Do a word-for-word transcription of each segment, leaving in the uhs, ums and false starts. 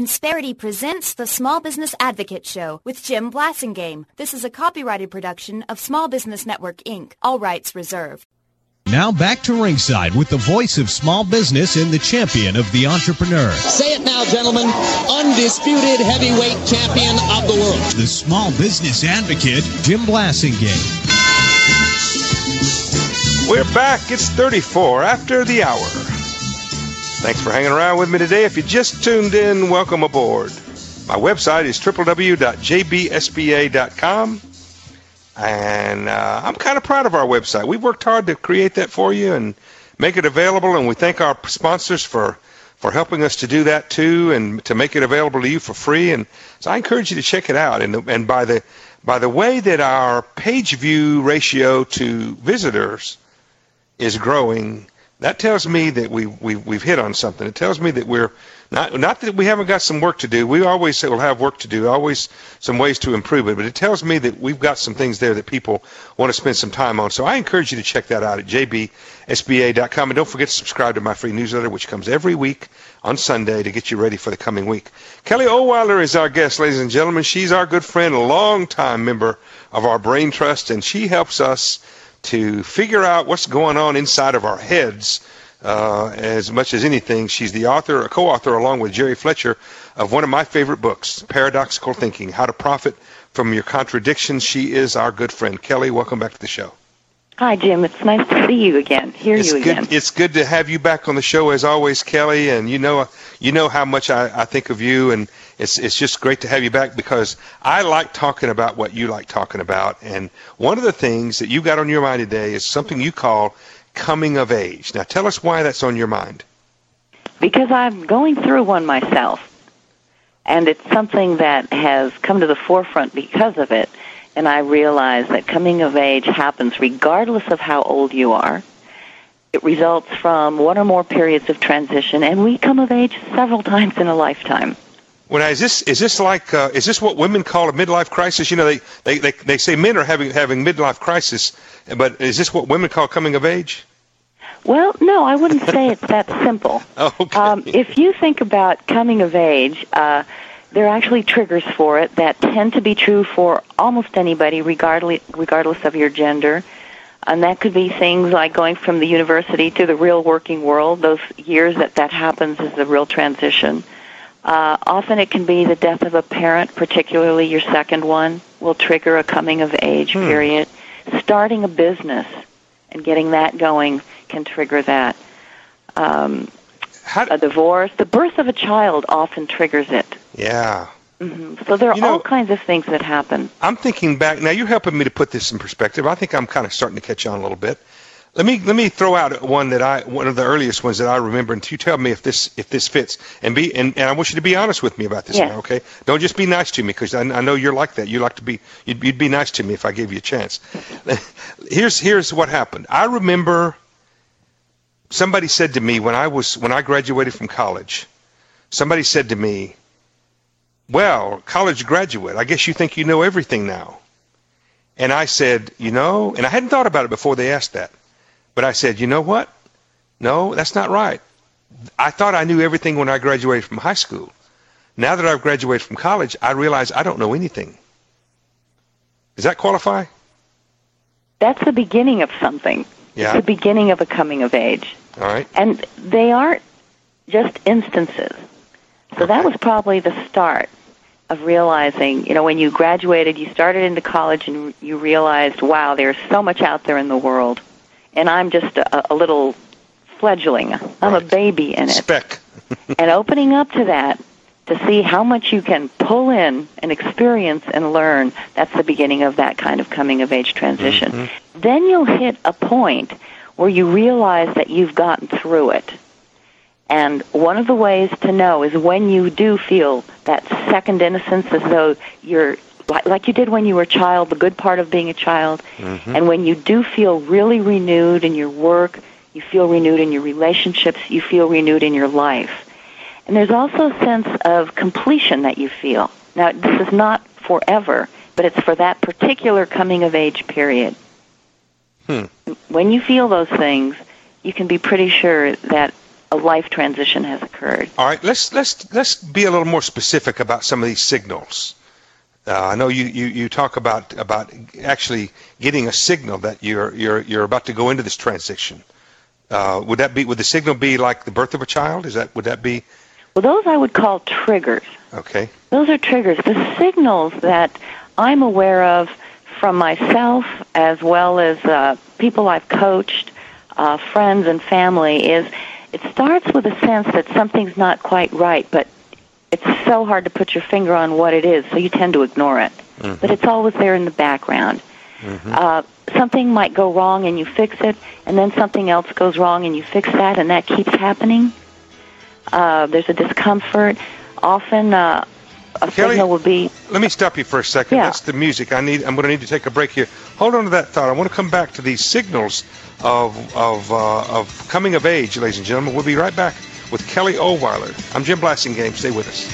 Insperity presents the Small Business Advocate Show with Jim Blasingame. This is a copyrighted production of Small Business Network, Incorporated. All rights reserved. Now back to ringside with the voice of small business and the champion of the entrepreneur. Say it now, gentlemen. Undisputed heavyweight champion of the world. The small business advocate, Jim Blasingame. We're back. It's thirty-four after the hour. Thanks for hanging around with me today. If you just tuned in, welcome aboard. My website is w w w dot j b s b a dot com. And uh, I'm kind of proud of our website. We've worked hard to create that for you and make it available. And we thank our sponsors for, for helping us to do that too, and to make it available to you for free. And so I encourage you to check it out. And, and by the by the way that our page view ratio to visitors is growing, that tells me that we, we, we've hit on something. It tells me that we're not, not that we haven't got some work to do. We always will have work to do, always some ways to improve it. But it tells me that we've got some things there that people want to spend some time on. So I encourage you to check that out at j b s b a dot com. And don't forget to subscribe to my free newsletter, which comes every week on Sunday to get you ready for the coming week. Kelly Ohlweiler is our guest, ladies and gentlemen. She's our good friend, a longtime member of our Brain Trust, and she helps us to figure out what's going on inside of our heads. Uh, as much as anything, she's the author, a co-author, along with Jerry Fletcher, of one of my favorite books, Paradoxical Thinking, How to Profit from Your Contradictions. She is our good friend. Kelly, welcome back to the show. Hi, Jim. It's nice to see you again, hear it's you good, again. It's good to have you back on the show, as always, Kelly, and you know you know how much I, I think of you, and it's it's just great to have you back because I like talking about what you like talking about. And one of the things that you got on your mind today is something you call coming of age. Now, tell us why that's on your mind. Because I'm going through one myself, and it's something that has come to the forefront because of it, and I realize that coming of age happens regardless of how old you are. It results from one or more periods of transition, and we come of age several times in a lifetime. Well, now, is this is this like uh, is this what women call a midlife crisis? You know, they, they, they, they say men are having having midlife crisis, but is this what women call coming of age? Well, no, I wouldn't say it's that simple. Oh, okay. Um, if you think about coming of age, uh, there are actually triggers for it that tend to be true for almost anybody, regardless regardless of your gender. And that could be things like going from the university to the real working world. Those years that that happens is the real transition. Uh, often it can be the death of a parent, particularly your second one, will trigger a coming-of-age hmm. period. Starting a business and getting that going can trigger that. Um, How, a divorce, the birth of a child often triggers it. Yeah. Mm-hmm. So there are you know, all kinds of things that happen. I'm thinking back. Now, you're helping me to put this in perspective. I think I'm kind of starting to catch on a little bit. Let me let me throw out one that I one of the earliest ones that I remember, and you tell me if this if this fits. And be and, and I want you to be honest with me about this yes. now, okay? Don't just be nice to me because I, I know you're like that. You like to be you'd, you'd be nice to me if I gave you a chance. here's here's what happened. I remember somebody said to me when I was when I graduated from college. Somebody said to me, "Well, college graduate, I guess you think you know everything now." And I said, "You know," and I hadn't thought about it before they asked that. But I said, you know what? No, that's not right. I thought I knew everything when I graduated from high school. Now that I've graduated from college, I realize I don't know anything. Does that qualify? That's the beginning of something. Yeah. It's the beginning of a coming of age. All right. And they aren't just instances. So that was probably the start of realizing, you know, when you graduated, you started into college and you realized, wow, there's so much out there in the world. And I'm just a, a little fledgling. I'm right. a baby in it. Speck. And opening up to that, to see how much you can pull in and experience and learn, that's the beginning of that kind of coming-of-age transition. Mm-hmm. Then you'll hit a point where you realize that you've gotten through it. And one of the ways to know is when you do feel that second innocence, as though you're like you did when you were a child, the good part of being a child, mm-hmm. and when you do feel really renewed in your work, you feel renewed in your relationships, you feel renewed in your life. And there's also a sense of completion that you feel. Now, this is not forever, but it's for that particular coming-of-age period. Hmm. When you feel those things, you can be pretty sure that a life transition has occurred. All right, let's let's let's be a little more specific about some of these signals. Uh, I know you, you, you talk about about actually getting a signal that you're you're you're about to go into this transition. Uh, would that be would the signal be like the birth of a child? Is that would that be? Well, those I would call triggers. Okay. Those are triggers. The signals that I'm aware of from myself as well as uh, people I've coached, uh, friends and family, is it starts with a sense that something's not quite right, but it's so hard to put your finger on what it is, so you tend to ignore it. Mm-hmm. But it's always there in the background. Mm-hmm. Uh, something might go wrong and you fix it, and then something else goes wrong and you fix that, and that keeps happening. Uh, there's a discomfort. Often uh, a Kelly, signal will be... Let me stop you for a second. Yeah. That's the music. I need, I'm going to need to take a break here. Hold on to that thought. I want to come back to these signals of, of, uh, of coming of age, ladies and gentlemen. We'll be right back with Kelly Ohlweiler. I'm Jim Blasingame. Stay with us.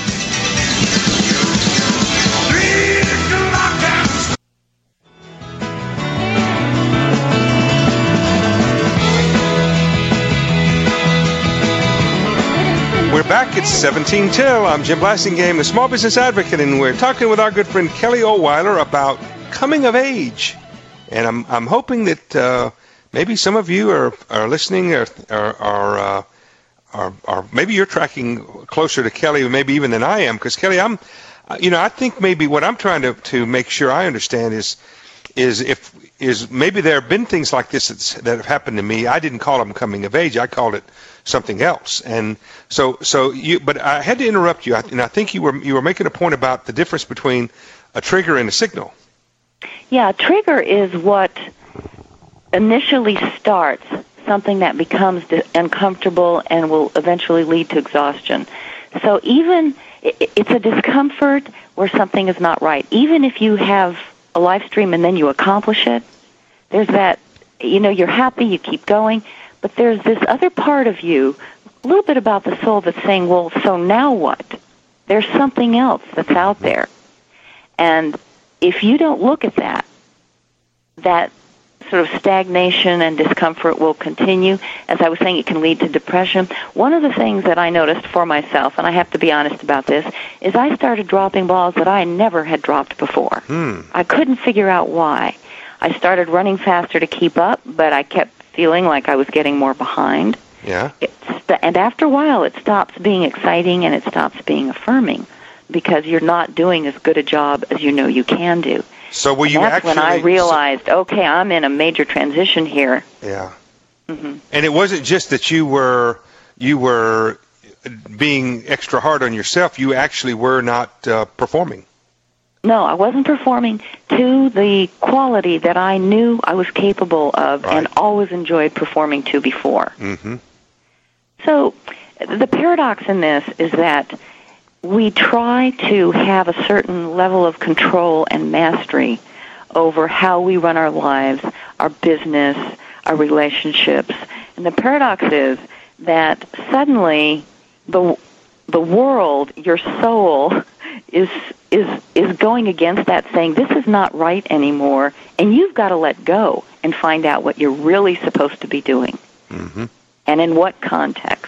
We're back. It's seventeen till. I'm Jim Blasingame, the Small Business Advocate, and we're talking with our good friend Kelly Ohlweiler about coming of age. And I'm I'm hoping that uh, maybe some of you are are listening, or are are, uh, are are maybe you're tracking closer to Kelly, maybe even than I am, because Kelly, I'm, uh, you know, I think maybe what I'm trying to to make sure I understand is is if is maybe there have been things like this that's, that have happened to me. I didn't call them coming of age. I called it something else. And so, so you, but I had to interrupt you, and I think you were you were making a point about the difference between a trigger and a signal. Yeah, a trigger is what initially starts something that becomes uncomfortable and will eventually lead to exhaustion. So even it's a discomfort where something is not right. Even if you have a live stream and then you accomplish it, there's that, you know, you're happy, you keep going. But there's this other part of you, a little bit about the soul, that's saying, well, so now what? There's something else that's out there. And if you don't look at that, that sort of stagnation and discomfort will continue. As I was saying, it can lead to depression. One of the things that I noticed for myself, and I have to be honest about this, is I started dropping balls that I never had dropped before. Hmm. I couldn't figure out why. I started running faster to keep up, but I kept feeling like I was getting more behind. Yeah. It's, and after a while, it stops being exciting and it stops being affirming because you're not doing as good a job as you know you can do. So will and you that's actually... when I realized, so, okay, I'm in a major transition here. Yeah. Mm-hmm. And it wasn't just that you were you were being extra hard on yourself. You actually were not uh, performing. No, I wasn't performing to the quality that I knew I was capable of right. and always enjoyed performing to before. Mm-hmm. So the paradox in this is that we try to have a certain level of control and mastery over how we run our lives, our business, our relationships. And the paradox is that suddenly the the world, your soul, is is is going against that, saying this is not right anymore, and you've got to let go and find out what you're really supposed to be doing. Mm-hmm. And in what context.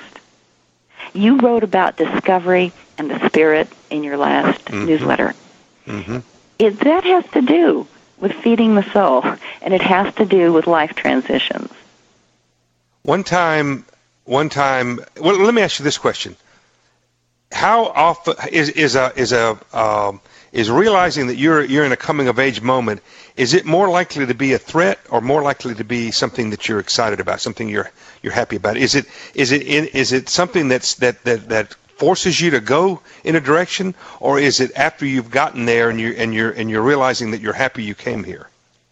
You wrote about discovery and the spirit in your last mm-hmm. newsletter. Mm-hmm. It, that has to do with feeding the soul, and it has to do with life transitions. One time, one time. Well, let me ask you this question: how often is is a is a um, is realizing that you're you're in a coming of age moment? Is it more likely to be a threat, or more likely to be something that you're excited about, something you're you're happy about? Is it is it in, is it something that's that that that forces you to go in a direction, or is it after you've gotten there and you and you're and you're realizing that you're happy you came here?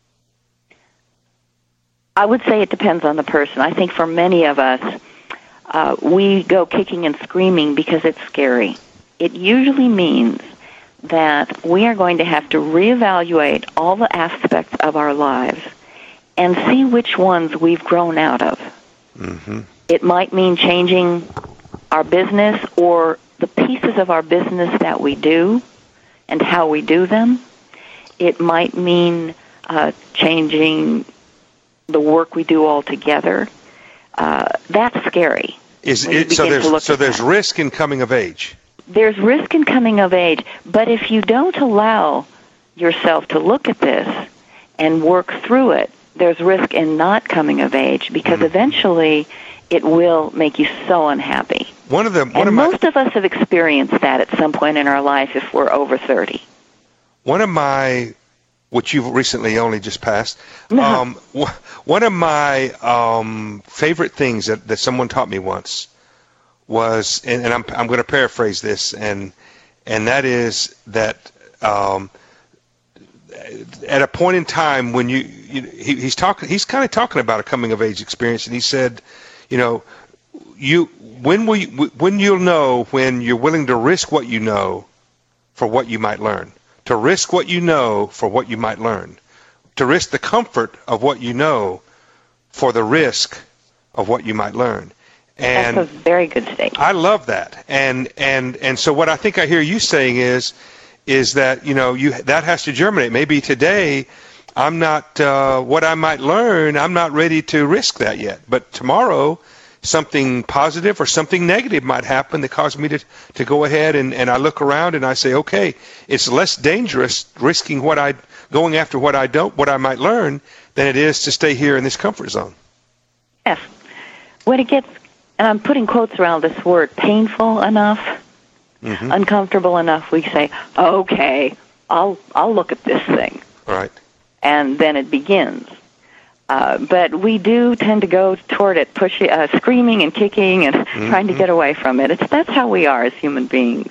I would say it depends on the person. I think for many of us, uh, we go kicking and screaming because it's scary. It usually means that we are going to have to reevaluate all the aspects of our lives and see which ones we've grown out of. Mm-hmm. It might mean changing our business or the pieces of our business that we do and how we do them. It might mean uh, changing the work we do altogether. Uh, that's scary. Is when you it, so begin to look there's so at there's that. risk in coming of age. There's risk in coming of age, but if you don't allow yourself to look at this and work through it, there's risk in not coming of age, because Mm-hmm. eventually it will make you so unhappy. One of the one and of my most of us have experienced that at some point in our life if we're over thirty. one of my which you've recently only just passed. No. Um, wh- one of my um, favorite things that, that someone taught me once was, and, and I'm I'm going to paraphrase this, and and that is that um, at a point in time when you, you he, he's talking, he's kind of talking about a coming of age experience, and he said, you know, you when will you, when you'll know when you're willing to risk what you know for what you might learn. To risk what you know for what you might learn. To risk the comfort of what you know for the risk of what you might learn. And that's a very good statement. I love that. And and and so what I think I hear you saying is is that, you know, you that has to germinate. Maybe today I'm not uh, what I might learn, I'm not ready to risk that yet. But tomorrow something positive or something negative might happen that causes me to, to go ahead and, and I look around and I say, okay, it's less dangerous risking what I, going after what I don't, what I might learn, than it is to stay here in this comfort zone. Yes. When it gets, and I'm putting quotes around this word, painful enough, mm-hmm. uncomfortable enough, we say, okay, I'll, I'll look at this thing. Right. And then it begins. Uh, but we do tend to go toward it, pushing, uh, screaming and kicking and mm-hmm. trying to get away from it. It's, that's how we are as human beings.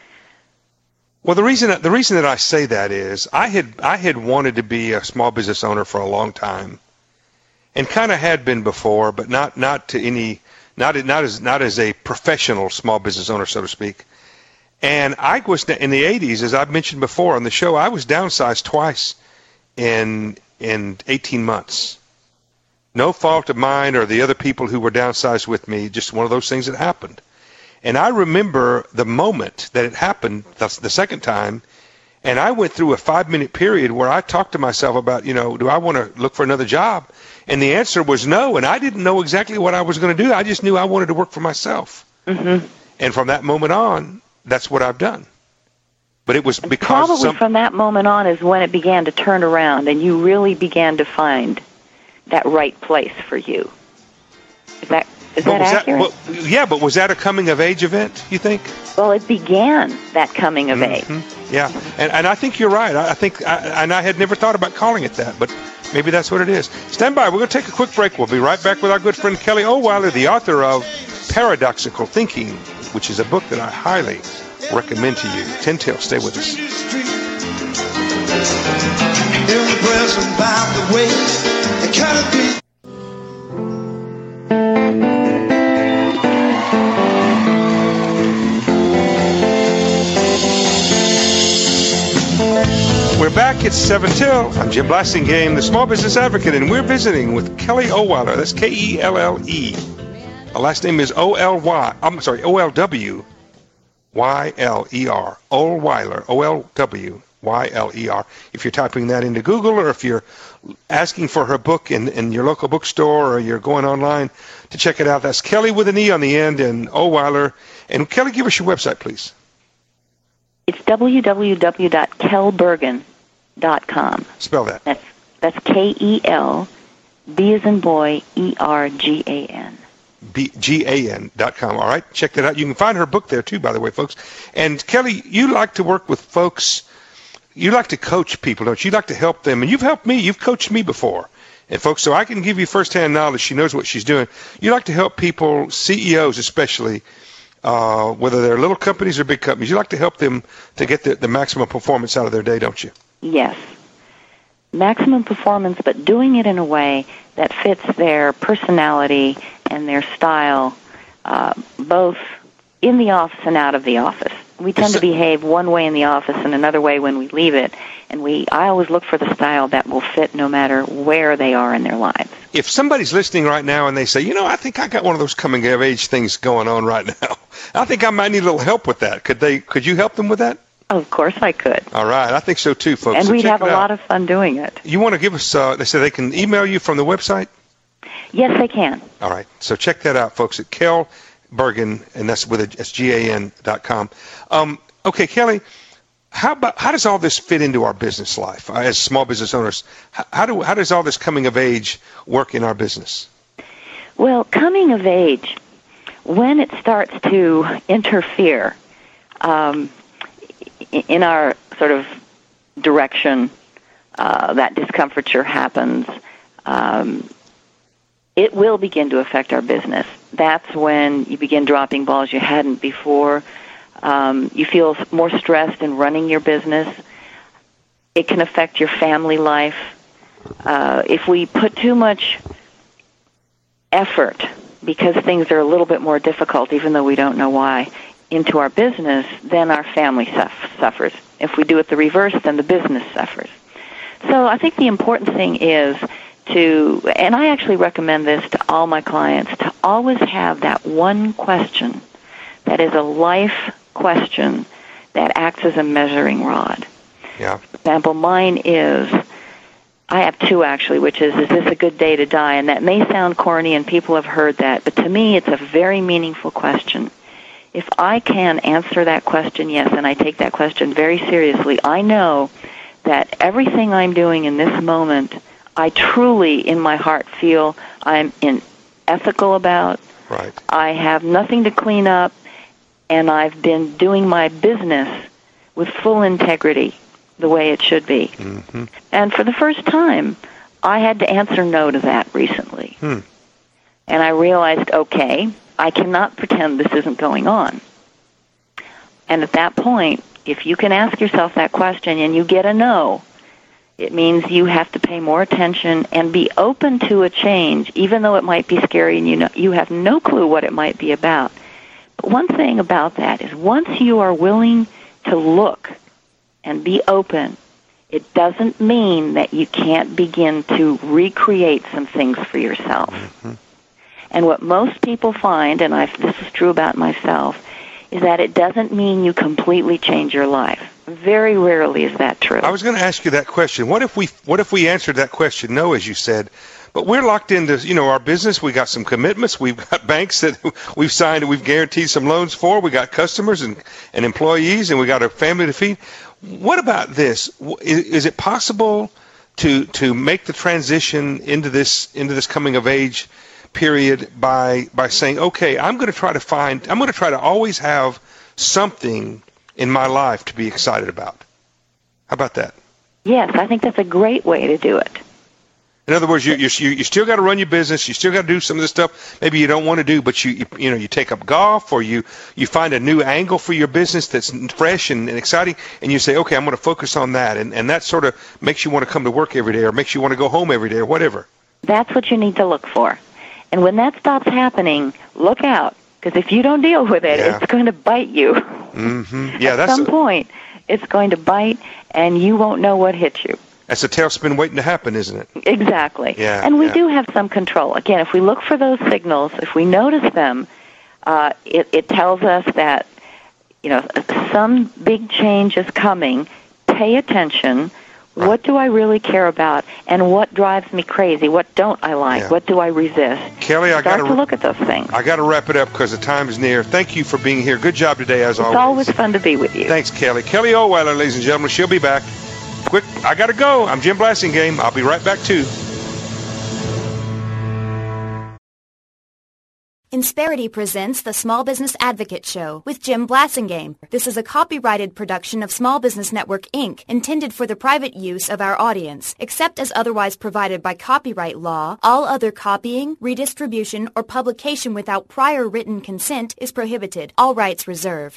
Well, the reason that, the reason that I say that is I had I had wanted to be a small business owner for a long time, and kind of had been before, but not not to any not not as not as a professional small business owner, so to speak. And I was in the eighties, as I've mentioned before on the show, I was downsized twice in in eighteen months. No fault of mine or the other people who were downsized with me, just one of those things that happened. And I remember the moment that it happened the, the second time, and I went through a five-minute period where I talked to myself about, you know, do I want to look for another job? And the answer was no, and I didn't know exactly what I was going to do. I just knew I wanted to work for myself. Mm-hmm. And from that moment on, that's what I've done. But it was because probably some, from that moment on is when it began to turn around, and you really began to find that right place for you. Is that is that accurate? That, well, yeah, but was that a coming of age event, you think? Well, it began that coming of mm-hmm. age. Yeah, and and I think you're right. I, I think, I, and I had never thought about calling it that, but maybe that's what it is. Stand by. We're going to take a quick break. We'll be right back with our good friend Kelly Ohlweiler, the author of Paradoxical Thinking, which is a book that I highly recommend to you. Ten Till, stay with us. Impressed by the way it kind of be. We're back. It's seven Till. I'm Jim Blasingame, the Small Business Advocate, and we're visiting with Kelly Ohlweiler. That's K E L L E. Her last name is O L Y. I'm sorry, O L W Y L E R. Ohlweiler. O L W Y L E R. If you're typing that into Google, or if you're asking for her book in, in your local bookstore, or you're going online to check it out, that's Kelly with an E on the end and Ohlweiler. And Kelly, give us your website, please. It's w w w dot kel bergen dot com. Spell that. That's that's K E L B as in boy E R G A N. B G A N dot com. All right, check that out. You can find her book there too, by the way, folks. And Kelly, you like to work with folks. You like to coach people, don't you? You like to help them, and you've helped me. You've coached me before, and folks, so I can give you firsthand knowledge. She knows what she's doing. You like to help people, C E Os especially, uh, whether they're little companies or big companies. You like to help them to get the, the maximum performance out of their day, don't you? Yes. Maximum performance, but doing it in a way that fits their personality and their style, uh, both in the office and out of the office. We tend to behave one way in the office and another way when we leave it, and we I always look for the style that will fit no matter where they are in their lives. If somebody's listening right now and they say, you know, I think I got one of those coming of age things going on right now, I think I might need a little help with that. Could they? Could you help them with that? Of course I could. All right. I think so too, folks. And so we'd have a out. lot of fun doing it. You want to give us, uh, they say they can email you from the website? Yes, they can. All right. So check that out, folks, at Kel, Bergan, and that's with a, it's G A N dot com. Um, okay, Kelly, how about how does all this fit into our business life uh, as small business owners? How, how do how does all this coming of age work in our business? Well, coming of age, when it starts to interfere um, in our sort of direction, uh, that discomfiture happens. Um, it will begin to affect our business. That's when you begin dropping balls you hadn't before. Um, you feel more stressed in running your business. It can affect your family life. Uh, if we put too much effort, because things are a little bit more difficult, even though we don't know why, into our business, then our family suff- suffers. If we do it the reverse, then the business suffers. So I think the important thing is to, and I actually recommend this to all my clients, to always have that one question that is a life question that acts as a measuring rod. Yeah. For example, mine is, I have two actually, which is, is this a good day to die? And that may sound corny and people have heard that, but to me it's a very meaningful question. If I can answer that question, yes, and I take that question very seriously, I know that everything I'm doing in this moment, I truly, in my heart, feel I'm in ethical about. Right. I have nothing to clean up, and I've been doing my business with full integrity, the way it should be. Mm-hmm. And for the first time, I had to answer no to that recently. Hmm. And I realized, okay, I cannot pretend this isn't going on. And at that point, if you can ask yourself that question and you get a no, it means you have to pay more attention and be open to a change, even though it might be scary and you know you have no clue what it might be about. But one thing about that is once you are willing to look and be open, it doesn't mean that you can't begin to recreate some things for yourself. Mm-hmm. And what most people find, and I've, this is true about myself, is that it doesn't mean you completely change your life. Very rarely is that true. I was going to ask you that question. What if we what if we answered that question no, as you said, but we're locked into, you know, our business. We got some commitments. We've got banks that we've signed and we've guaranteed some loans for. We got customers and, and employees, and we got a family to feed. What about this? Is, is it possible to to make the transition into this into this coming of age period by by saying, okay, I'm going to try to find, I'm going to try to always have something in my life to be excited about? How about that? Yes, I think that's a great way to do it. In other words, you you you still got to run your business. You still got to do some of the stuff maybe you don't want to do, but you you, you know you take up golf, or you, you find a new angle for your business that's fresh and, and exciting, and you say, okay, I'm going to focus on that, and and that sort of makes you want to come to work every day, or makes you want to go home every day, or whatever. That's what you need to look for. And when that stops happening, look out, because if you don't deal with it, yeah. it's going to bite you. Mm-hmm. Yeah, At that's some a, point, it's going to bite, and you won't know what hit you. That's a tailspin waiting to happen, isn't it? Exactly. Yeah, and we yeah. do have some control. Again, if we look for those signals, if we notice them, uh, it, it tells us that, you know, some big change is coming. Pay attention. Right. What do I really care about, and what drives me crazy? What don't I like? Yeah. What do I resist? Kelly, I got to look at those things. I got to wrap it up because the time is near. Thank you for being here. Good job today, as it's always. It's always fun to be with you. Thanks, Kelly. Kelly Ohlweiler, ladies and gentlemen. She'll be back. Quick, I got to go. I'm Jim Blasingame. I'll be right back, too. Insperity presents the Small Business Advocate Show with Jim Blasingame. This is a copyrighted production of Small Business Network, Incorporated, intended for the private use of our audience. Except as otherwise provided by copyright law, all other copying, redistribution, or publication without prior written consent is prohibited. All rights reserved.